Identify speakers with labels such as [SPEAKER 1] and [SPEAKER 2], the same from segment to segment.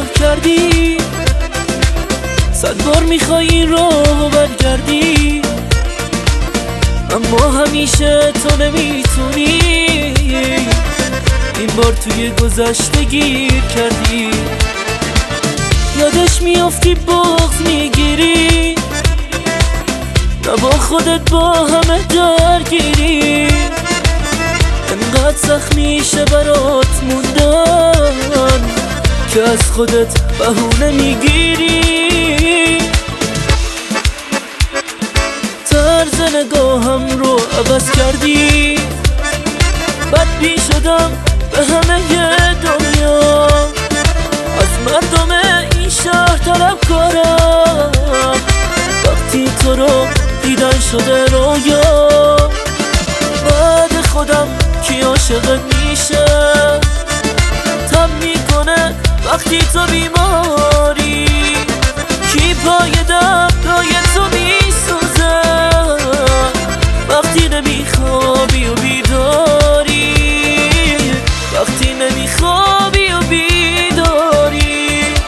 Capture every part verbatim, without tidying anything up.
[SPEAKER 1] کردی، صد بار میخوای این رو برگردی، اما همیشه تو نمیتونی. این بار توی گذشته گیر کردی، یادش میافتی بغض میگیری، نه با خودت با همه درگیری. انقدر سخت میشه برات موندن که از خودت بهونه میگیری. طرز نگاهم رو عوض کردی، بدبین شدم به همه دنیا، از مردم این شهر طلبکارم. وقتی تو رو دیدن شده رویا، بعد خودم کی عاشقت میشه؟ تب میکنه وقتی تو بیماری، کی پای دردای تو میسوزه وقتی نمیخوابی و بیداری، وقتی نمیخوابی و بیداری.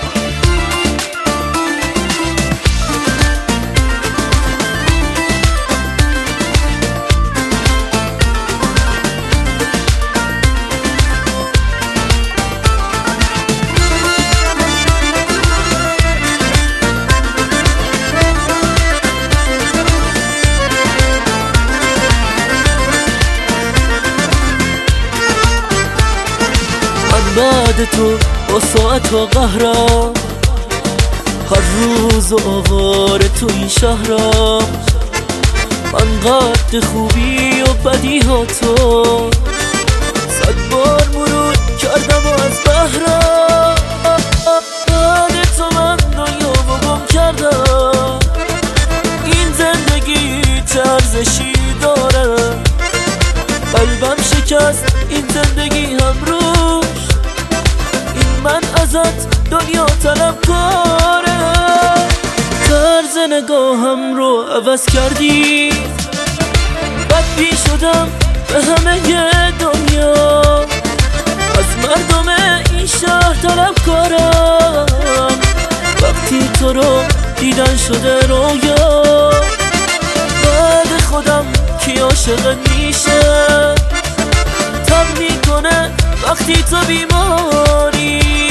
[SPEAKER 1] بعد تو با ساعت و قهرم، هر روز و آوار تو این شهرم. من قد خوبی و بدی ها تو صد بار مرور کردم و از بهرم. بعد تو من دنیا و گم کردم، این زندگی چه ارزشی داره؟ قلبم شکست این زندگی هم روش، من ازت دنیا طلبکاره. طرز نگاهم رو عوض کردی، بدبین شدم به همه دنیا، از مردم این شهر طلبکارم. وقتی تو رو دیدن شده رویا، بعد خودم کی عاشقت میشه؟ تب میکنه وقتی تو بیماری،